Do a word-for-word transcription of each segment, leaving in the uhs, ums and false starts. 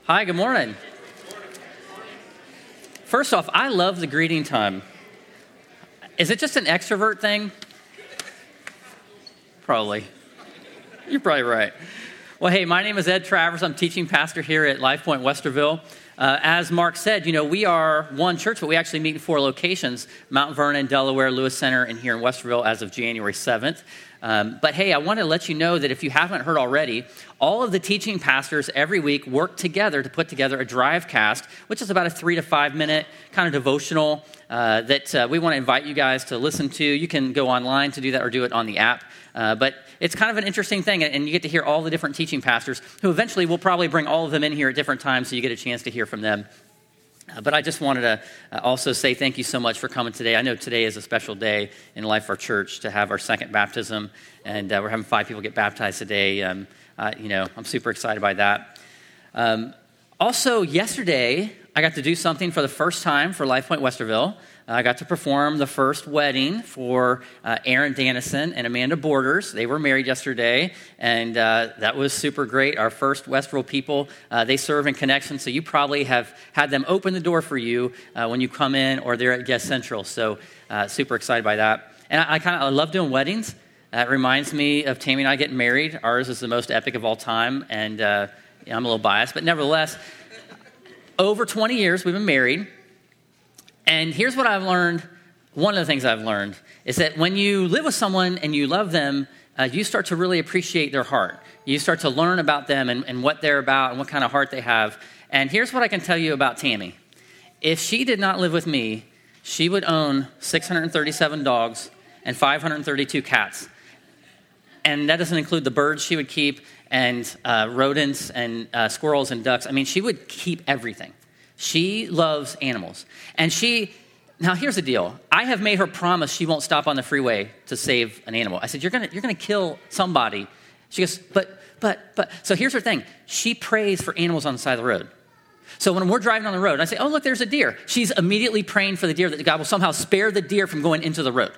Hi, good morning. First off, I love the greeting time. Is it just an extrovert thing? Probably. You're probably right. Well, hey, my name is Ed Travers. I'm teaching pastor here at Life Point Westerville. Uh, as Mark said, you know, we are one church, but we actually meet in four locations: Mount Vernon, Delaware, Lewis Center, and here in Westerville as of January seventh. Um, but hey, I want to let you know that if you haven't heard already, all of the teaching pastors every week work together to put together a drive cast, which is about a three to five minute kind of devotional uh, that uh, we want to invite you guys to listen to. You can go online to do that or do it on the app. Uh, but it's kind of an interesting thing, and you get to hear all the different teaching pastors who eventually will probably bring all of them in here at different times so you get a chance to hear from them. Uh, but I just wanted to uh, also say thank you so much for coming today. I know today is a special day in the life of our church to have our second baptism, and uh, we're having five people get baptized today. Um, uh, you know, I'm super excited by that. Um, also, yesterday, I got to do something for the first time for Life Point Westerville. Uh, I got to perform the first wedding for uh, Aaron Dannison and Amanda Borders. They were married yesterday, and uh, that was super great. Our first Westerville people, uh, they serve in Connection, so you probably have had them open the door for you uh, when you come in, or they're at Guest Central. So uh, super excited by that. And I, I kind of I love doing weddings. Uh, it reminds me of Tammy and I getting married. Ours is the most epic of all time, and uh, yeah, I'm a little biased, but nevertheless, over twenty years we've been married. And here's what I've learned. One of the things I've learned is that when you live with someone and you love them, uh, you start to really appreciate their heart. You start to learn about them and, and what they're about and what kind of heart they have. And here's what I can tell you about Tammy. If she did not live with me, she would own six hundred thirty-seven dogs and five hundred thirty-two cats. And that doesn't include the birds she would keep and uh, rodents and uh, squirrels and ducks. I mean, she would keep everything. She loves animals. And she, now here's the deal. I have made her promise she won't stop on the freeway to save an animal. I said, you're gonna, you're gonna kill somebody. She goes, but, but, but. So here's her thing. She prays for animals on the side of the road. So when we're driving on the road, and I say, oh, look, there's a deer. She's immediately praying for the deer that God will somehow spare the deer from going into the road.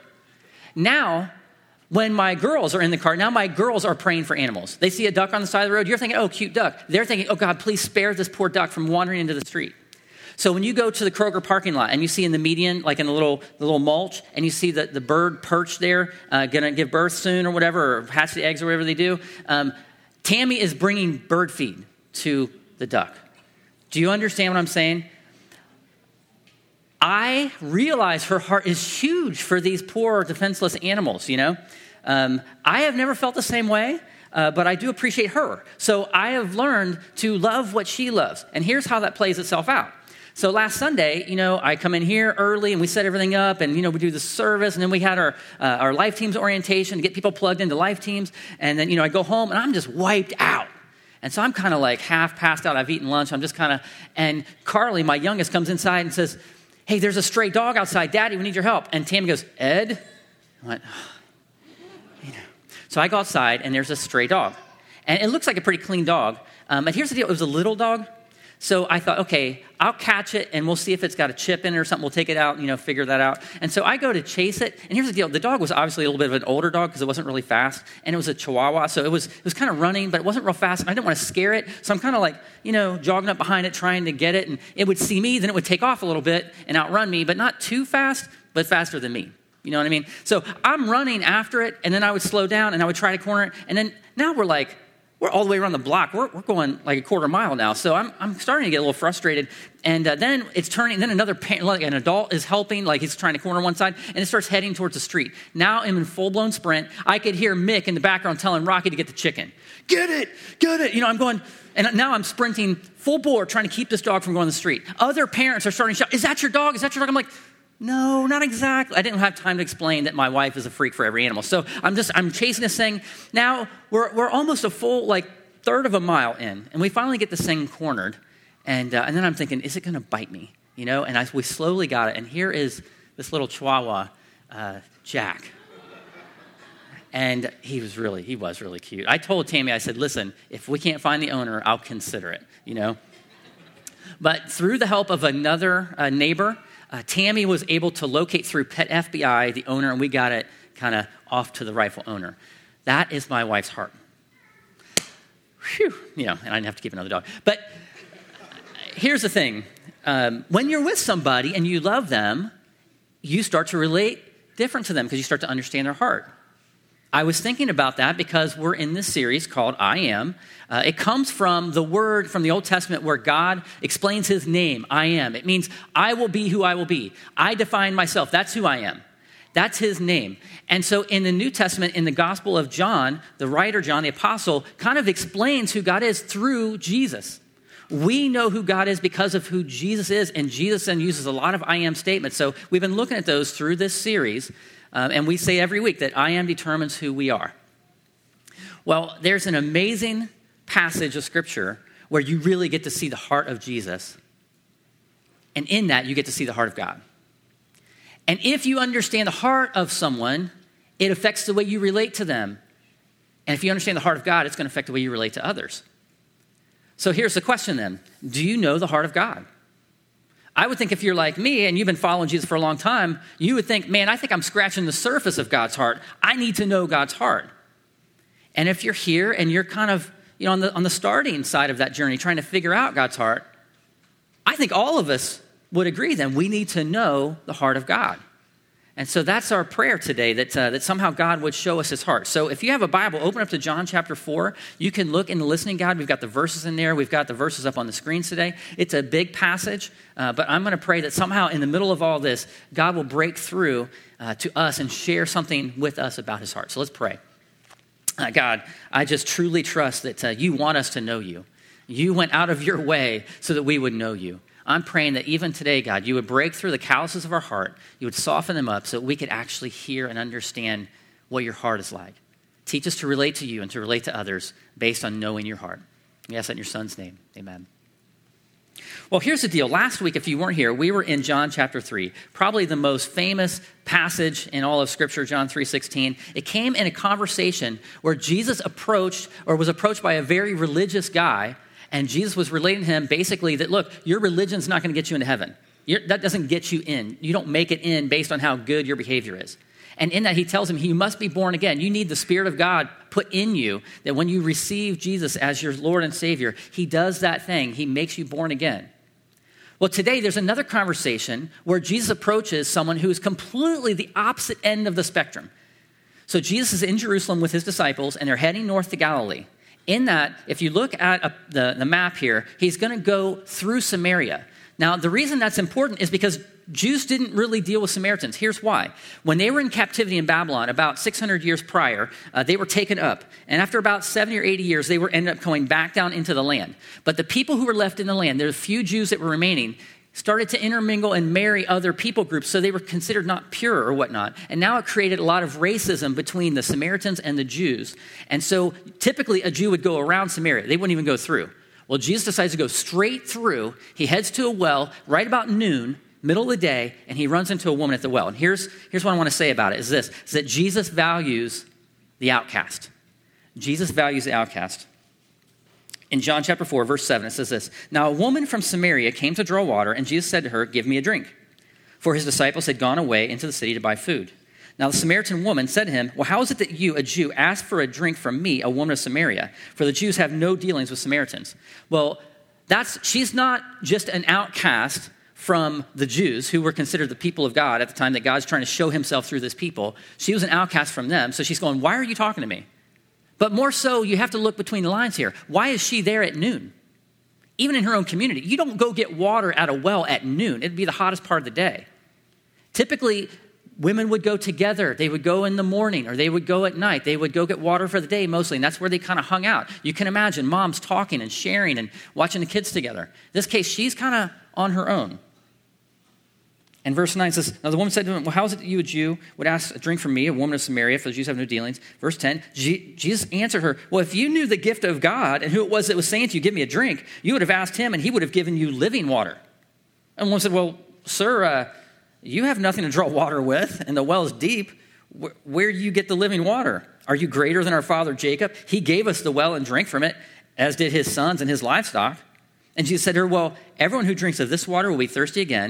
Now, when my girls are in the car, now my girls are praying for animals. They see a duck on the side of the road. You're thinking, oh, cute duck. They're thinking, oh, God, please spare this poor duck from wandering into the street. So when you go to the Kroger parking lot and you see in the median, like in the little the little mulch, and you see the, the bird perched there, uh, going to give birth soon or whatever, or hatch the eggs or whatever they do, um, Tammy is bringing bird feed to the duck. Do you understand what I'm saying? I realize her heart is huge for these poor, defenseless animals, you know. Um, I have never felt the same way, uh, but I do appreciate her. So I have learned to love what she loves. And here's how that plays itself out. So last Sunday, you know, I come in here early and we set everything up and, you know, we do the service, and then we had our uh, our life teams orientation to get people plugged into life teams. And then, you know, I go home and I'm just wiped out. And so I'm kind of like half passed out. I've eaten lunch. I'm just kind of, and Carly, my youngest, comes inside and says, hey, there's a stray dog outside. Daddy, we need your help. And Tammy goes, Ed? I went, oh. You know. So I go outside and there's a stray dog. And it looks like a pretty clean dog. Um, and here's the deal. It was a little dog. So I thought, okay, I'll catch it, and we'll see if it's got a chip in it or something. We'll take it out and, you know, figure that out. And so I go to chase it, and here's the deal. The dog was obviously a little bit of an older dog because it wasn't really fast, and it was a Chihuahua, so it was it was kind of running, but it wasn't real fast, and I didn't want to scare it. So I'm kind of like, you know, jogging up behind it, trying to get it, and it would see me, then it would take off a little bit and outrun me, but not too fast, but faster than me. You know what I mean? So I'm running after it, and then I would slow down, and I would try to corner it, and then now we're like, We're all the way around the block. We're, we're going like a quarter mile now. So I'm I'm starting to get a little frustrated. And uh, then it's turning. Then another parent, like an adult is helping, like he's trying to corner one side, and it starts heading towards the street. Now I'm in full-blown sprint. I could hear Mick in the background telling Rocky to get the chicken. Get it, get it. You know, I'm going, and now I'm sprinting full bore trying to keep this dog from going to the street. Other parents are starting to shout, is that your dog? Is that your dog? I'm like, no, not exactly. I didn't have time to explain that my wife is a freak for every animal. So I'm just, I'm chasing this thing. Now we're we're almost a full, like, third of a mile in, and we finally get this thing cornered. And uh, and then I'm thinking, is it going to bite me? You know, and I, we slowly got it. And here is this little Chihuahua, uh, Jack. And he was really, he was really cute. I told Tammy, I said, listen, if we can't find the owner, I'll consider it, you know. But through the help of another uh, neighbor, Uh, Tammy was able to locate through Pet F B I the owner, and we got it kind of off to the rightful owner. That is my wife's heart. Whew, you know, and I didn't have to keep another dog. But here's the thing. Um, when you're with somebody and you love them, you start to relate different to them because you start to understand their heart. I was thinking about that because we're in this series called I Am. Uh, it comes from the word from the Old Testament where God explains his name, I am. It means I will be who I will be. I define myself. That's who I am. That's his name. And so in the New Testament, in the Gospel of John, the writer John, the apostle, kind of explains who God is through Jesus. We know who God is because of who Jesus is, and Jesus then uses a lot of I am statements. So we've been looking at those through this series, um, and we say every week that I am determines who we are. Well, there's an amazing passage of Scripture where you really get to see the heart of Jesus, and in that you get to see the heart of God. And if you understand the heart of someone, it affects the way you relate to them. And if you understand the heart of God, it's going to affect the way you relate to others. So here's the question then. Do you know the heart of God? I would think if you're like me and you've been following Jesus for a long time, you would think, man, I think I'm scratching the surface of God's heart. I need to know God's heart. And if you're here and you're kind of, you know, on the, on the starting side of that journey, trying to figure out God's heart, I think all of us would agree then we need to know the heart of God. And so that's our prayer today, that uh, that somehow God would show us his heart. So if you have a Bible, open up to John chapter four. You can look in the listening guide. We've got the verses in there. We've got the verses up on the screens today. It's a big passage, uh, but I'm going to pray that somehow in the middle of all this, God will break through uh, to us and share something with us about his heart. So let's pray. Uh, God, I just truly trust that uh, you want us to know you. You went out of your way so that we would know you. I'm praying that even today, God, you would break through the calluses of our heart. You would soften them up so that we could actually hear and understand what your heart is like. Teach us to relate to you and to relate to others based on knowing your heart. We ask that in your son's name. Amen. Well, here's the deal. Last week, if you weren't here, we were in John chapter three, probably the most famous passage in all of Scripture, John three sixteen. It came in a conversation where Jesus approached or was approached by a very religious guy. And Jesus was relating to him basically that, look, your religion's not going to get you into heaven. You're, that doesn't get you in. You don't make it in based on how good your behavior is. And in that, he tells him, you must be born again. You need the Spirit of God put in you, that when you receive Jesus as your Lord and Savior, he does that thing. He makes you born again. Well, today, there's another conversation where Jesus approaches someone who is completely the opposite end of the spectrum. So Jesus is in Jerusalem with his disciples, and they're heading north to Galilee. In that, if you look at a, the, the map here, he's going to go through Samaria. Now, the reason that's important is because Jews didn't really deal with Samaritans. Here's why. When they were in captivity in Babylon, about six hundred years prior, uh, they were taken up. And after about seventy or eighty years, they were ended up going back down into the land. But the people who were left in the land, there were a few Jews that were remaining, started to intermingle and marry other people groups, so they were considered not pure or whatnot. And now it created a lot of racism between the Samaritans and the Jews. And so typically a Jew would go around Samaria. They wouldn't even go through. Well, Jesus decides to go straight through. He heads to a well right about noon, middle of the day, and he runs into a woman at the well. And here's, here's what I want to say about it, is this, is that Jesus values the outcast. Jesus values the outcast. In John chapter four, verse seven, it says this, now a woman from Samaria came to draw water, and Jesus said to her, give me a drink. For his disciples had gone away into the city to buy food. Now the Samaritan woman said to him, well, how is it that you, a Jew, ask for a drink from me, a woman of Samaria? For the Jews have no dealings with Samaritans. Well, that's she's not just an outcast from the Jews, who were considered the people of God at the time that God's trying to show himself through this people. She was an outcast from them, so she's going, why are you talking to me? But more so, you have to look between the lines here. Why is she there at noon? Even in her own community. You don't go get water at a well at noon. It'd be the hottest part of the day. Typically, women would go together. They would go in the morning or they would go at night. They would go get water for the day mostly, and that's where they kind of hung out. You can imagine moms talking and sharing and watching the kids together. In this case, she's kind of on her own. And verse nine says, now the woman said to him, well, how is it that you, a Jew, would ask a drink from me, a woman of Samaria, for the Jews have no dealings? Verse ten, Jesus answered her, well, if you knew the gift of God and who it was that was saying to you, give me a drink, you would have asked him and he would have given you living water. And the woman said, well, sir, uh, you have nothing to draw water with, and the well is deep. Where do you get the living water? Are you greater than our father Jacob? He gave us the well and drank from it, as did his sons and his livestock. And Jesus said to her, well, everyone who drinks of this water will be thirsty again.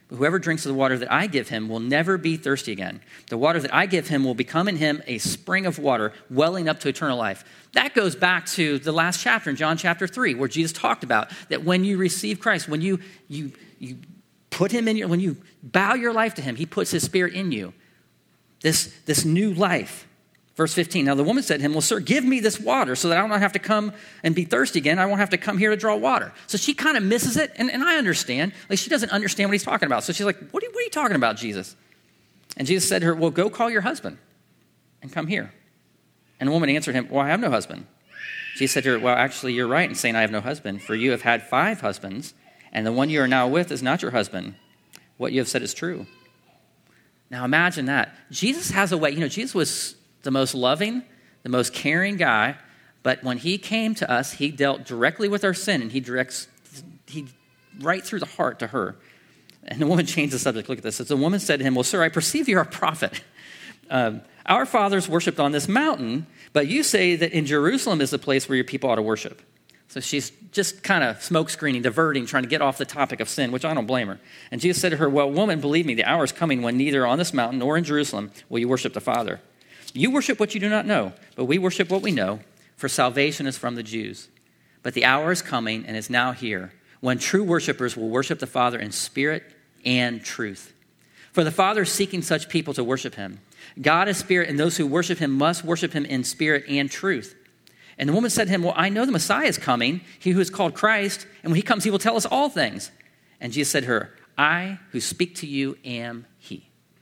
But whoever drinks of the water that I give him will never be thirsty again. The water that I give him will become in him a spring of water welling up to eternal life. That goes back to the last chapter in John chapter three, where Jesus talked about that when you receive Christ, when you you you put him in your, when you bow your life to him, he puts his spirit in you. This, this new life. Verse fifteen, now the woman said to him, well, sir, give me this water so that I don't have to come and be thirsty again. I won't have to come here to draw water. So she kind of misses it, and, and I understand. Like, she doesn't understand what he's talking about. So she's like, what are, what are you talking about, Jesus? And Jesus said to her, well, go call your husband and come here. And the woman answered him, well, I have no husband. Jesus said to her, well, actually, you're right in saying I have no husband, for you have had five husbands, and the one you are now with is not your husband. What you have said is true. Now imagine that. Jesus has a way, you know, Jesus was the most loving, the most caring guy, but when he came to us, he dealt directly with our sin, and he directs, he right through the heart to her. And the woman changed the subject. Look at this. So the woman said to him, well, sir, I perceive you're a prophet. Um, our fathers worshipped on this mountain, but you say that in Jerusalem is the place where your people ought to worship. So she's just kind of smoke screening, diverting, trying to get off the topic of sin, which I don't blame her. And Jesus said to her, well, woman, believe me, the hour is coming when neither on this mountain nor in Jerusalem will you worship the Father. You worship what you do not know, but we worship what we know, for salvation is from the Jews. But the hour is coming and is now here, when true worshipers will worship the Father in spirit and truth. For the Father is seeking such people to worship him. God is spirit, and those who worship him must worship him in spirit and truth. And the woman said to him, well, I know the Messiah is coming, he who is called Christ, and when he comes, he will tell us all things. And Jesus said to her, I who speak to you am he.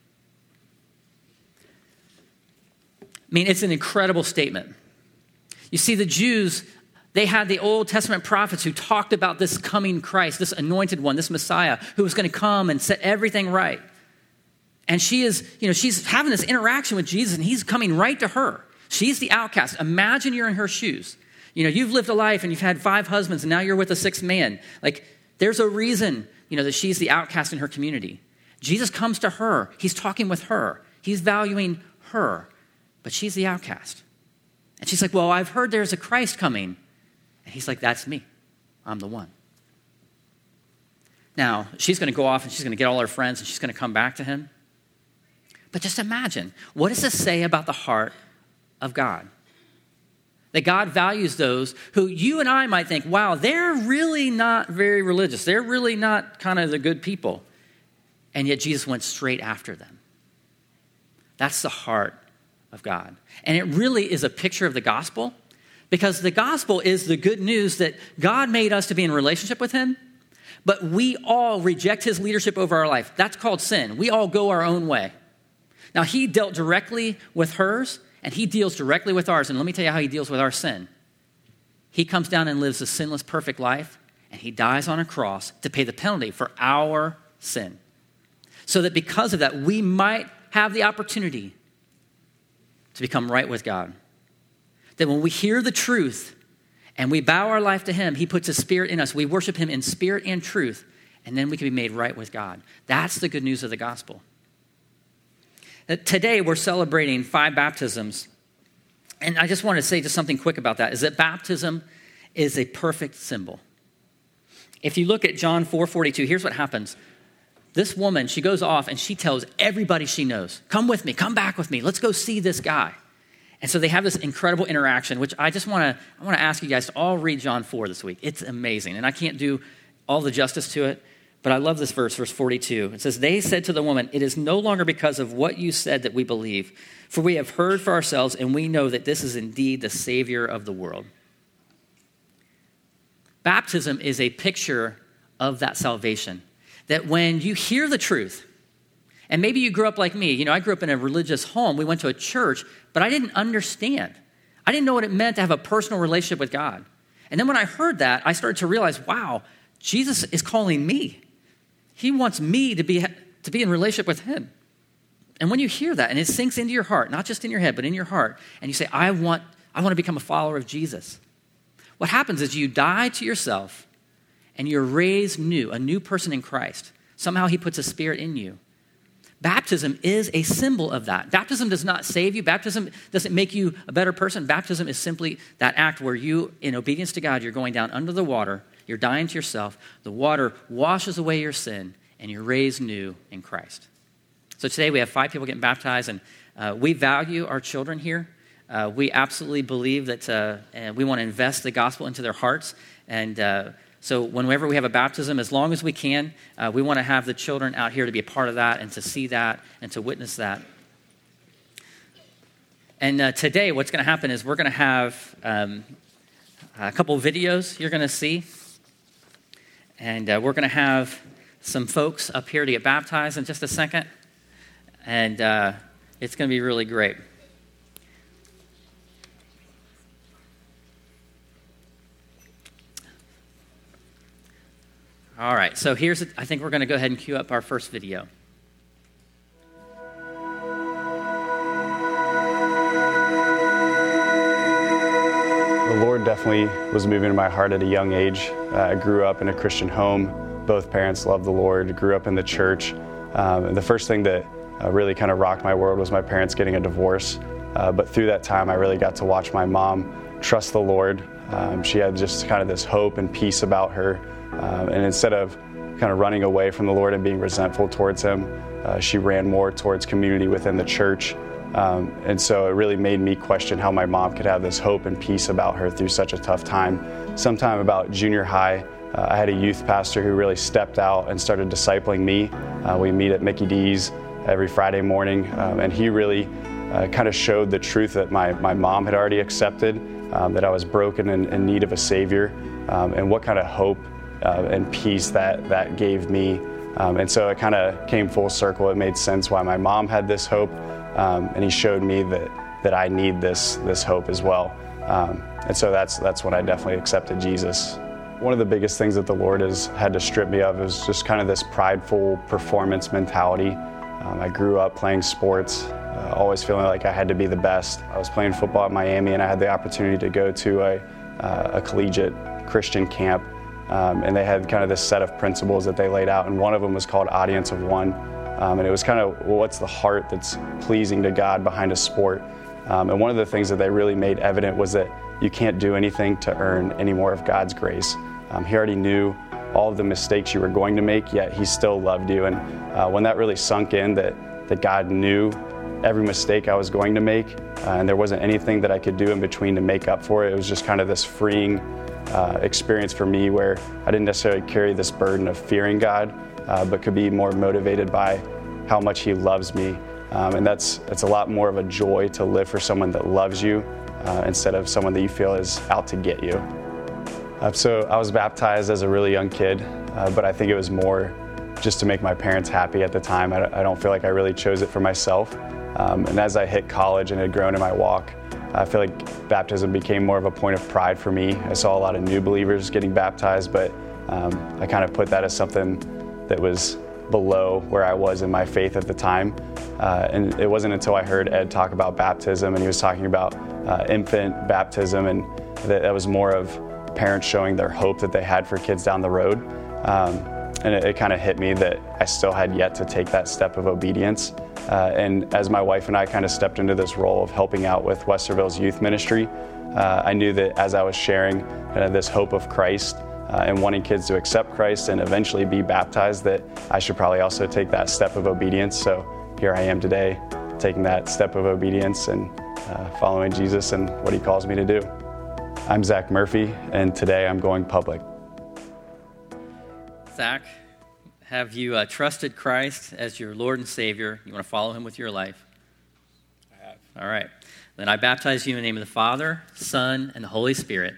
I mean, it's an incredible statement. You see, the Jews, they had the Old Testament prophets who talked about this coming Christ, this anointed one, this Messiah, who was going to come and set everything right. And she is, you know, she's having this interaction with Jesus, and he's coming right to her. She's the outcast. Imagine you're in her shoes. You know, you've lived a life and you've had five husbands, and now you're with a sixth man. Like, there's a reason, you know, that she's the outcast in her community. Jesus comes to her. He's talking with her. He's valuing her, but she's the outcast. And she's like, well, I've heard there's a Christ coming. And he's like, that's me. I'm the one. Now, she's going to go off and she's going to get all her friends and she's going to come back to him. But just imagine, what does this say about the heart of God? That God values those who you and I might think, wow, they're really not very religious. They're really not kind of the good people. And yet Jesus went straight after them. That's the heart of God. And it really is a picture of the gospel, because the gospel is the good news that God made us to be in relationship with him, but we all reject his leadership over our life. That's called sin. We all go our own way. Now, he dealt directly with hers, and he deals directly with ours. And let me tell you how he deals with our sin. He comes down and lives a sinless, perfect life, and he dies on a cross to pay the penalty for our sin. So that because of that, we might have the opportunity to become right with God. That when we hear the truth and we bow our life to him, he puts his spirit in us. We worship him in spirit and truth, and then we can be made right with God. That's the good news of the gospel. Today, we're celebrating five baptisms. And I just want to say just something quick about that, is that baptism is a perfect symbol. If you look at John four forty-two, here's what happens. This woman, she goes off and she tells everybody she knows, come with me, come back with me, let's go see this guy. And so they have this incredible interaction, which I just want to I want to ask you guys to all read John four this week. It's amazing. And I can't do all the justice to it, but I love this verse, verse forty-two. It says, they said to the woman, it is no longer because of what you said that we believe, for we have heard for ourselves and we know that this is indeed the Savior of the world. Baptism is a picture of that salvation. That when you hear the truth, and maybe you grew up like me, you know, I grew up in a religious home. We went to a church, but I didn't understand. I didn't know what it meant to have a personal relationship with God. And then when I heard that, I started to realize, wow, Jesus is calling me. He wants me to be, to be in relationship with him. And when you hear that, and it sinks into your heart, not just in your head, but in your heart, and you say, I want, I want to become a follower of Jesus. What happens is you die to yourself, and you're raised new, a new person in Christ. Somehow he puts a spirit in you. Baptism is a symbol of that. Baptism does not save you. Baptism doesn't make you a better person. Baptism is simply that act where you, in obedience to God, you're going down under the water, you're dying to yourself. The water washes away your sin, and you're raised new in Christ. So today we have five people getting baptized, and uh, we value our children here. Uh, we absolutely believe that uh, and we want to invest the gospel into their hearts. And uh, so whenever we have a baptism, as long as we can, uh, we want to have the children out here to be a part of that and to see that and to witness that. And uh, today what's going to happen is we're going to have um, a couple of videos you're going to see. And uh, we're going to have some folks up here to get baptized in just a second. And uh, it's going to be really great. All right, so here's, I think we're going to go ahead and cue up our first video. The Lord definitely was moving in my heart at a young age. Uh, I grew up in a Christian home. Both parents loved the Lord, grew up in the church. Um, and the first thing that uh, really kind of rocked my world was my parents getting a divorce. Uh, but through that time, I really got to watch my mom trust the Lord. Um, she had just kind of this hope and peace about her. Um, and instead of kind of running away from the Lord and being resentful towards him, uh, she ran more towards community within the church. Um, and so it really made me question how my mom could have this hope and peace about her through such a tough time. Sometime about junior high, uh, I had a youth pastor who really stepped out and started discipling me. Uh, we meet at Mickey D's every Friday morning, um, and he really uh, kind of showed the truth that my, my mom had already accepted, um, that I was broken and in need of a Savior, um, and what kind of hope uh, and peace that, that gave me. Um, and so it kind of came full circle. It made sense why my mom had this hope. Um, and he showed me that that I need this this hope as well. Um, and so that's that's when I definitely accepted Jesus. One of the biggest things that the Lord has had to strip me of is just kind of this prideful performance mentality. Um, I grew up playing sports, uh, always feeling like I had to be the best. I was playing football at Miami, and I had the opportunity to go to a, uh, a collegiate Christian camp. Um, and they had kind of this set of principles that they laid out, and one of them was called Audience of One. Um, and it was kind of, well, what's the heart that's pleasing to God behind a sport? Um, and one of the things that they really made evident was that you can't do anything to earn any more of God's grace. Um, he already knew all of the mistakes you were going to make, yet he still loved you. And uh, when that really sunk in, that, that God knew every mistake I was going to make, uh, and there wasn't anything that I could do in between to make up for it, it was just kind of this freeing uh, experience for me where I didn't necessarily carry this burden of fearing God, Uh, but could be more motivated by how much he loves me. Um, and that's it's a lot more of a joy to live for someone that loves you uh, instead of someone that you feel is out to get you. Uh, so I was baptized as a really young kid, uh, but I think it was more just to make my parents happy at the time. I, I don't feel like I really chose it for myself. Um, and as I hit college and had grown in my walk, I feel like baptism became more of a point of pride for me. I saw a lot of new believers getting baptized, but um, I kind of put that as something that was below where I was in my faith at the time. Uh, and it wasn't until I heard Ed talk about baptism, and he was talking about uh, infant baptism, and that, that was more of parents showing their hope that they had for kids down the road. Um, and it, it kind of hit me that I still had yet to take that step of obedience. Uh, and as my wife and I kind of stepped into this role of helping out with Westerville's youth ministry, uh, I knew that as I was sharing kind of this hope of Christ, Uh, and wanting kids to accept Christ and eventually be baptized, that I should probably also take that step of obedience. So here I am today, taking that step of obedience and uh, following Jesus and what he calls me to do. I'm Zach Murphy, and today I'm going public. Zach, have you uh, trusted Christ as your Lord and Savior? You want to follow him with your life? I have. All right. Then I baptize you in the name of the Father, Son, and the Holy Spirit.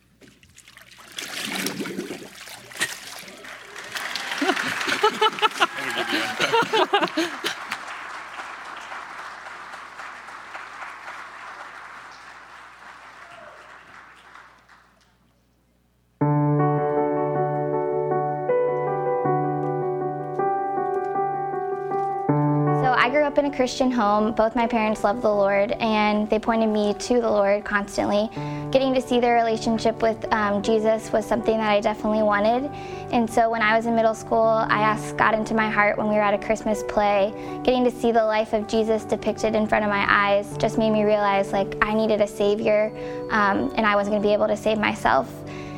I grew up in a Christian home. Both my parents loved the Lord, and they pointed me to the Lord constantly. Getting to see their relationship with um, Jesus was something that I definitely wanted. And so when I was in middle school, I asked God into my heart when we were at a Christmas play. Getting to see the life of Jesus depicted in front of my eyes just made me realize like I needed a Savior, um, and I wasn't going to be able to save myself.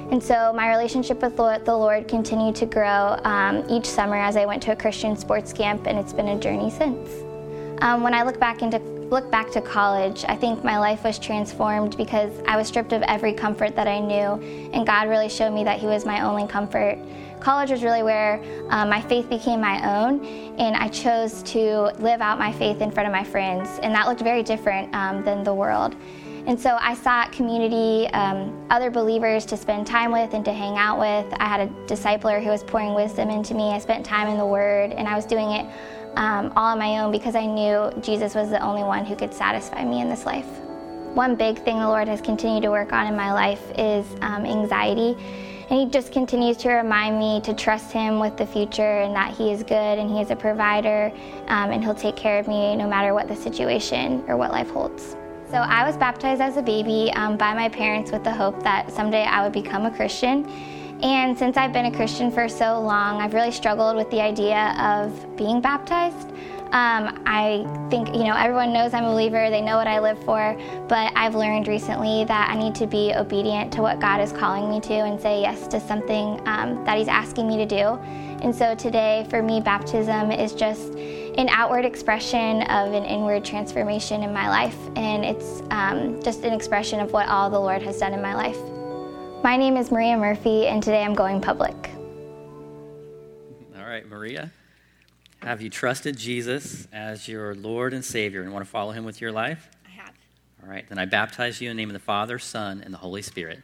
And so my relationship with the Lord continued to grow um, each summer as I went to a Christian sports camp, and it's been a journey since. Um, when I look back into look back to college, I think my life was transformed because I was stripped of every comfort that I knew, and God really showed me that He was my only comfort. College was really where um, my faith became my own, and I chose to live out my faith in front of my friends, and that looked very different um, than the world. And so I sought community, um, other believers to spend time with and to hang out with. I had a discipler who was pouring wisdom into me. I spent time in the Word, and I was doing it um, all on my own because I knew Jesus was the only one who could satisfy me in this life. One big thing the Lord has continued to work on in my life is um, anxiety. And He just continues to remind me to trust Him with the future and that He is good and He is a provider, um, and He'll take care of me no matter what the situation or what life holds. So I was baptized as a baby um, by my parents with the hope that someday I would become a Christian. And since I've been a Christian for so long, I've really struggled with the idea of being baptized. Um, I think, you know, everyone knows I'm a believer, they know what I live for, but I've learned recently that I need to be obedient to what God is calling me to and say yes to something um, that He's asking me to do. And so today, for me, baptism is just an outward expression of an inward transformation in my life, and it's um, just an expression of what all the Lord has done in my life. My name is Maria Murphy, and today I'm going public. All right, Maria. Have you trusted Jesus as your Lord and Savior and want to follow Him with your life? I have. All right, then I baptize you in the name of the Father, Son, and the Holy Spirit.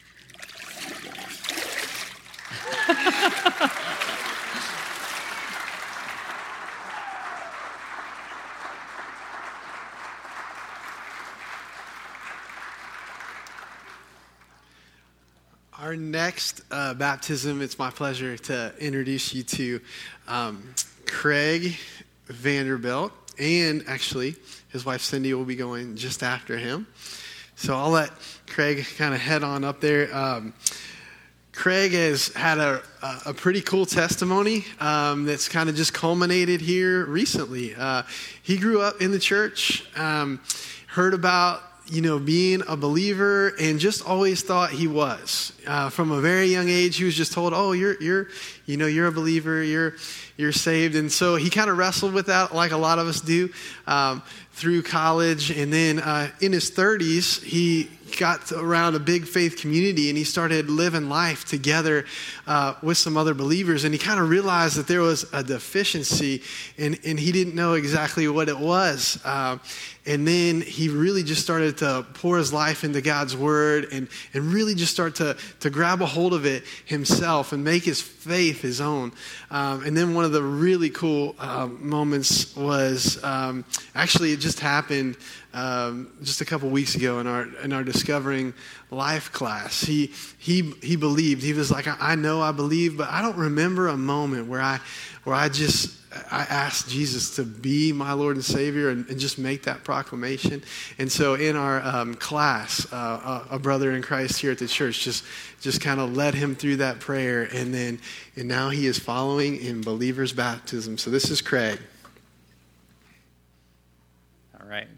Our next uh, baptism, it's my pleasure to introduce you to um, Craig Vanderbilt, and actually his wife Cindy will be going just after him. So I'll let Craig kind of head on up there. Um, Craig has had a, a pretty cool testimony um, that's kind of just culminated here recently. Uh, he grew up in the church, um, heard about you know, being a believer, and just always thought he was. Uh, from a very young age, he was just told, "Oh, you're, you're, you know, you're a believer. You're, you're saved." And so he kind of wrestled with that, like a lot of us do, um, through college. And then uh, in his thirties, he got around a big faith community, and he started living life together uh, with some other believers. And he kind of realized that there was a deficiency, and, and he didn't know exactly what it was. Uh, and then he really just started to pour his life into God's Word, and, and really just start to, to grab a hold of it himself and make his faith his own. Um, and then one of the really cool uh, moments was, um, actually it just happened Um, just a couple weeks ago in our in our Discovering Life class. He he he believed. He was like, I, I know I believe, but I don't remember a moment where I where I just I asked Jesus to be my Lord and Savior and, and just make that proclamation. And so in our um, class, uh, a, a brother in Christ here at the church just just kind of led him through that prayer, and then and now he is following in believer's baptism. So this is Craig. All right.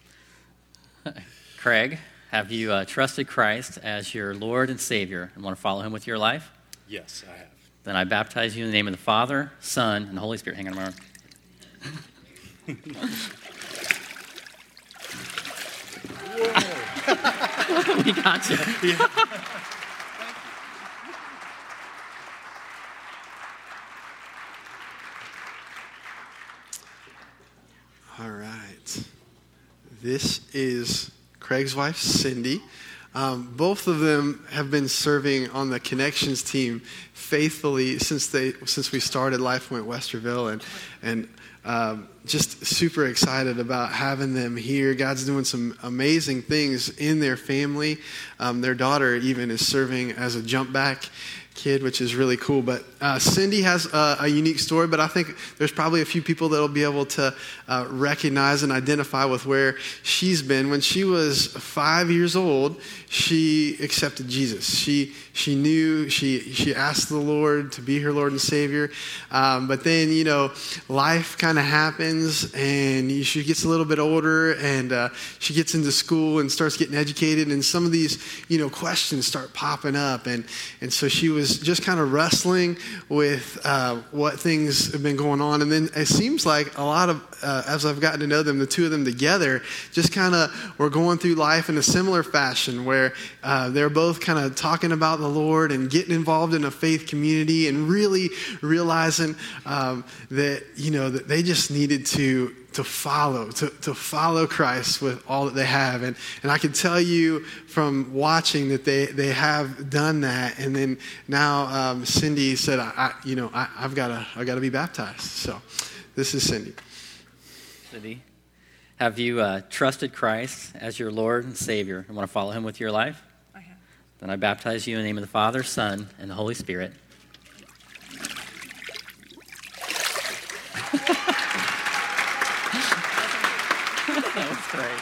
Craig, have you uh, trusted Christ as your Lord and Savior and want to follow Him with your life? Yes, I have. Then I baptize you in the name of the Father, Son, and the Holy Spirit. Hang on a moment. We got you. Yeah. All right. This is Craig's wife, Cindy. Um, both of them have been serving on the Connections team faithfully since they since we started LifePoint Westerville, and and um, just super excited about having them here. God's doing some amazing things in their family. Um, their daughter even is serving as a jump back kid, which is really cool. But uh, Cindy has a, a unique story, but I think there's probably a few people that will be able to uh, recognize and identify with where she's been. When she was five years old, she accepted Jesus. She she knew, she she asked the Lord to be her Lord and Savior. Um, but then, you know, life kind of happens, and she gets a little bit older, and uh, she gets into school and starts getting educated, and some of these, you know, questions start popping up. And, and so she was just kind of wrestling with uh, what things have been going on. And then it seems like a lot of, uh, as I've gotten to know them, the two of them together just kind of were going through life in a similar fashion, where uh, they're both kind of talking about the Lord and getting involved in a faith community, and really realizing um, that, you know, that they just needed to to follow, to, to follow Christ with all that they have. And and I can tell you from watching that they, they have done that. And then now um, Cindy said, I, I you know, I, I've got to I've got to be baptized. So this is Cindy. Cindy, have you uh, trusted Christ as your Lord and Savior and want to follow him with your life? I have. Then I baptize you in the name of the Father, Son, and the Holy Spirit. That was great.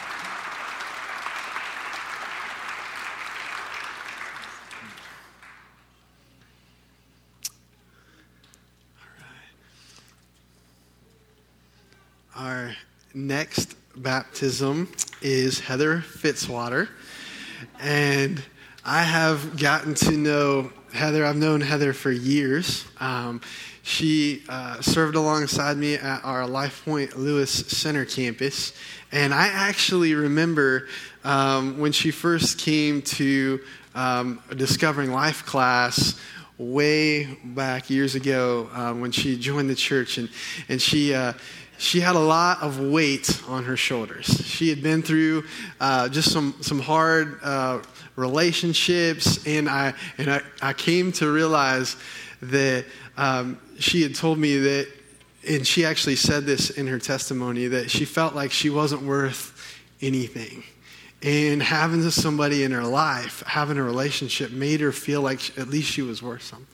Our next baptism is Heather Fitzwater. And I have gotten to know Heather. I've known Heather for years. Um, she uh, served alongside me at our Life Point Lewis Center campus. And I actually remember um, when she first came to um, a Discovering Life class way back years ago um, when she joined the church. And, and she... Uh, She had a lot of weight on her shoulders. She had been through uh, just some some hard uh, relationships, and I and I, I came to realize that um, she had told me that, and she actually said this in her testimony, that she felt like she wasn't worth anything. And having somebody in her life, having a relationship, made her feel like at least she was worth something.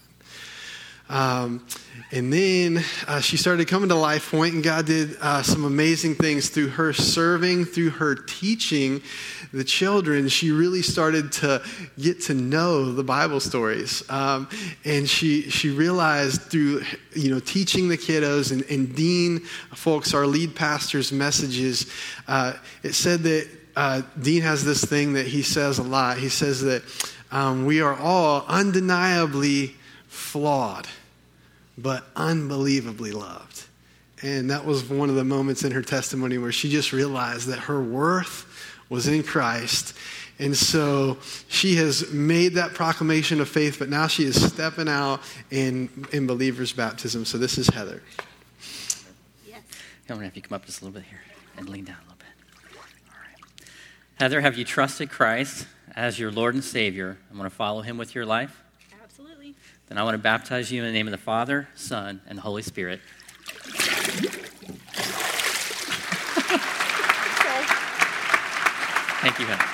Um, and then uh, she started coming to Life Point, and God did uh, some amazing things through her serving, through her teaching the children. She really started to get to know the Bible stories, um, and she she realized through you know teaching the kiddos and, and Dean Folks, our lead pastor's messages. Uh, it said that uh, Dean has this thing that he says a lot. He says that um, we are all undeniably flawed, but unbelievably loved. And that was one of the moments in her testimony where she just realized that her worth was in Christ. And so she has made that proclamation of faith, but now she is stepping out in, in believer's baptism. So this is Heather. Yes. I'm going to have you come up just a little bit here and lean down a little bit. All right. Heather, have you trusted Christ as your Lord and Savior and want to follow him with your life? Absolutely. Then I want to baptize you in the name of the Father, Son, and the Holy Spirit. Thank you, Heather.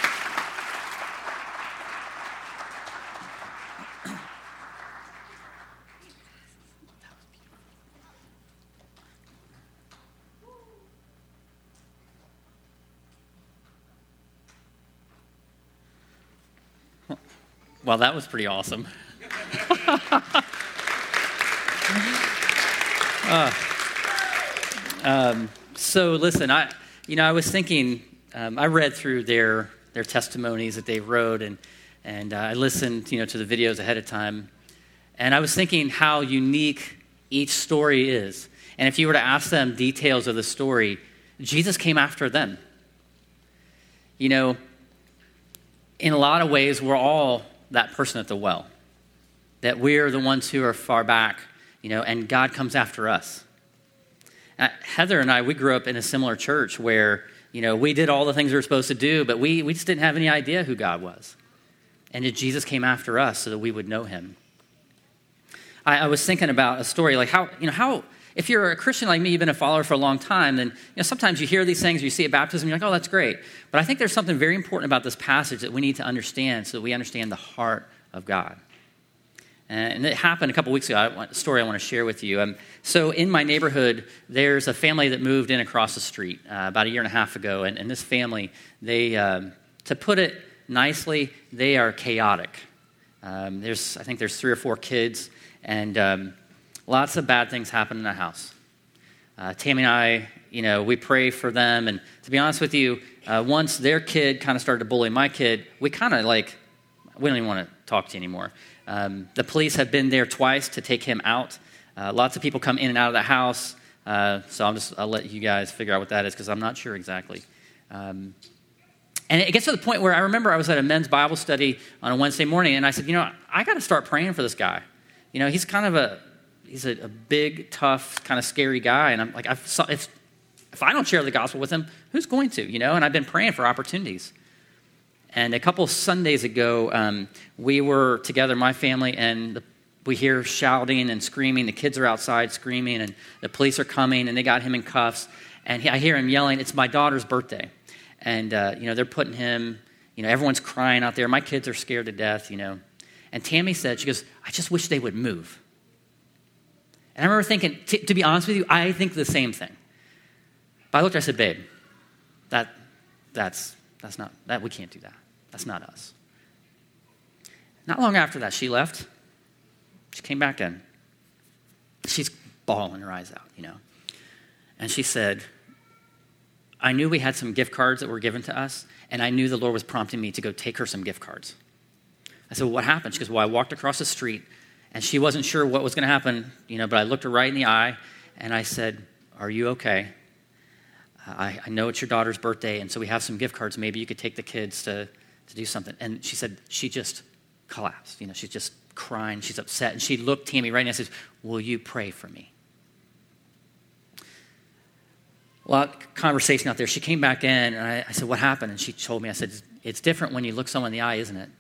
Well, that was pretty awesome. uh, um, so listen, I, you know, I was thinking, um, I read through their their testimonies that they wrote, and and uh, I listened, you know, to the videos ahead of time, and I was thinking how unique each story is. And if you were to ask them details of the story, Jesus came after them. You know, in a lot of ways, we're all that person at the well, that we're the ones who are far back, you know, and God comes after us. Uh, Heather and I, we grew up in a similar church where, you know, we did all the things we were supposed to do, but we, we just didn't have any idea who God was. And that Jesus came after us so that we would know him. I, I was thinking about a story, like how, you know, how, if you're a Christian like me, you've been a follower for a long time, then, you know, sometimes you hear these things, you see at baptism, you're like, oh, that's great. But I think there's something very important about this passage that we need to understand so that we understand the heart of God. And it happened a couple weeks ago. I want, a story I want to share with you. Um, so in my neighborhood, there's a family that moved in across the street uh, about a year and a half ago. And, and this family, they, um, to put it nicely, they are chaotic. Um, there's, I think there's three or four kids, and um, lots of bad things happen in the house. Uh, Tammy and I, you know, we pray for them. And to be honest with you, uh, once their kid kind of started to bully my kid, we kind of like, we don't even want to talk to you anymore. Um, the police have been there twice to take him out. Uh, lots of people come in and out of the house. Uh, so I'll just I'll let you guys figure out what that is because I'm not sure exactly. Um, and it gets to the point where I remember I was at a men's Bible study on a Wednesday morning, and I said, you know, I got to start praying for this guy. You know, he's kind of a he's a, a big, tough, kind of scary guy, and I'm like, I've saw, if if I don't share the gospel with him, who's going to? You know, and I've been praying for opportunities. And a couple Sundays ago, um, we were together, my family, and the, we hear shouting and screaming. The kids are outside screaming, and the police are coming, and they got him in cuffs. And he, I hear him yelling, "It's my daughter's birthday." And, uh, you know, they're putting him, you know, everyone's crying out there. My kids are scared to death, you know. And Tammy said, she goes, "I just wish they would move." And I remember thinking, t- to be honest with you, I think the same thing. But I looked, I said, "Babe, that, that's, that's not, that we can't do that. That's not us." Not long after that, she left. She came back in. She's bawling her eyes out, you know. And she said, "I knew we had some gift cards that were given to us, and I knew the Lord was prompting me to go take her some gift cards." I said, "Well, what happened?" She goes, "Well, I walked across the street, and she wasn't sure what was going to happen, you know, but I looked her right in the eye, and I said, 'Are you okay? I, I know it's your daughter's birthday, and so we have some gift cards. Maybe you could take the kids to, to do something.'" And she said she just collapsed. You know, she's just crying. She's upset. And she looked Tammy right in the eye and says, "Will you pray for me?" A lot of conversation out there. She came back in, and I, I said, "What happened?" And she told me, I said, "It's different when you look someone in the eye, isn't it?"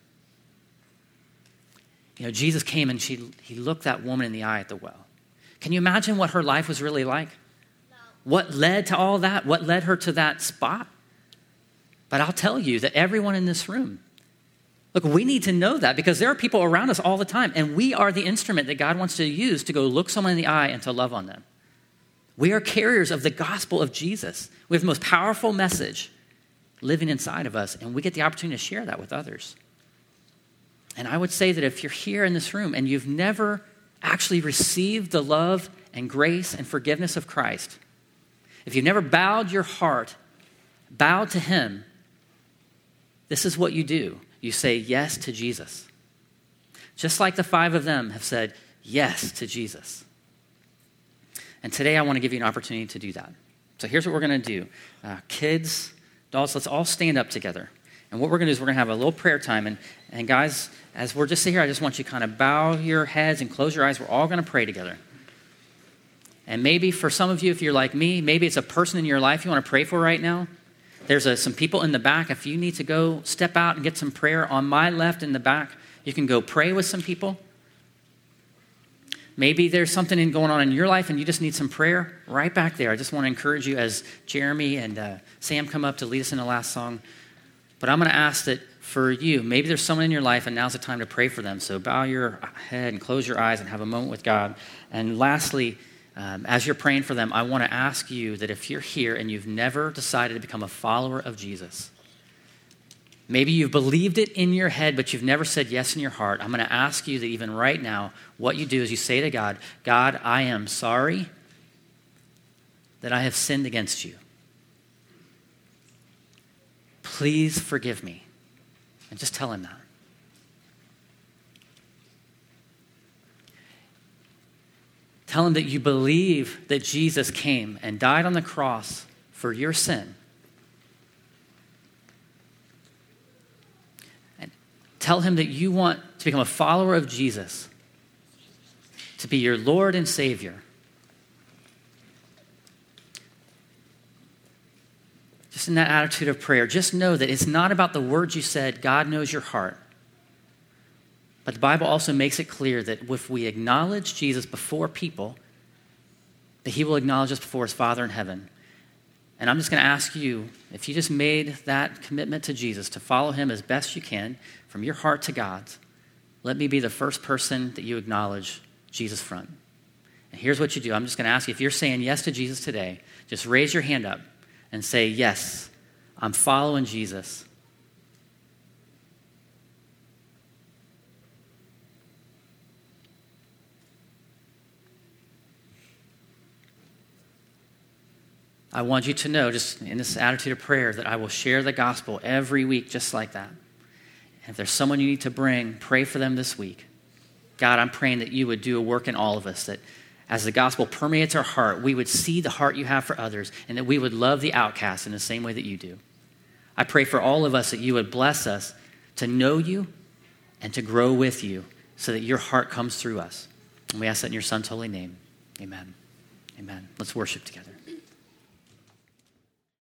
You know, Jesus came, and she he looked that woman in the eye at the well. Can you imagine what her life was really like? What led to all that? What led her to that spot? But I'll tell you that everyone in this room, look, we need to know that because there are people around us all the time, and we are the instrument that God wants to use to go look someone in the eye and to love on them. We are carriers of the gospel of Jesus. We have the most powerful message living inside of us, and we get the opportunity to share that with others. And I would say that if you're here in this room and you've never actually received the love and grace and forgiveness of Christ, if you've never bowed your heart, bowed to him, this is what you do. You say yes to Jesus. Just like the five of them have said yes to Jesus. And today I want to give you an opportunity to do that. So here's what we're going to do. Uh, kids, adults, let's all stand up together. And what we're going to do is we're going to have a little prayer time. And, and guys, as we're just sitting here, I just want you to kind of bow your heads and close your eyes. We're all going to pray together. And maybe for some of you, if you're like me, maybe it's a person in your life you want to pray for right now. There's a, some people in the back. If you need to go step out and get some prayer, on my left in the back, you can go pray with some people. Maybe there's something in going on in your life and you just need some prayer right back there. I just want to encourage you as Jeremy and uh, Sam come up to lead us in the last song. But I'm going to ask that for you, maybe there's someone in your life and now's the time to pray for them. So bow your head and close your eyes and have a moment with God. And lastly, Um, as you're praying for them, I want to ask you that if you're here and you've never decided to become a follower of Jesus, maybe you've believed it in your head, but you've never said yes in your heart, I'm going to ask you that even right now, what you do is you say to God, "God, I am sorry that I have sinned against you. Please forgive me." And just tell him that. Tell him that you believe that Jesus came and died on the cross for your sin. And tell him that you want to become a follower of Jesus, to be your Lord and Savior. Just in that attitude of prayer, just know that it's not about the words you said. God knows your heart. But the Bible also makes it clear that if we acknowledge Jesus before people, that he will acknowledge us before his Father in heaven. And I'm just going to ask you, if you just made that commitment to Jesus, to follow him as best you can, from your heart to God's, let me be the first person that you acknowledge Jesus front. And here's what you do. I'm just going to ask you, if you're saying yes to Jesus today, just raise your hand up and say, yes, I'm following Jesus. I want you to know, just in this attitude of prayer, that I will share the gospel every week just like that. And if there's someone you need to bring, pray for them this week. God, I'm praying that you would do a work in all of us, that as the gospel permeates our heart, we would see the heart you have for others, and that we would love the outcast in the same way that you do. I pray for all of us that you would bless us to know you and to grow with you so that your heart comes through us. And we ask that in your son's holy name. Amen. Amen. Let's worship together.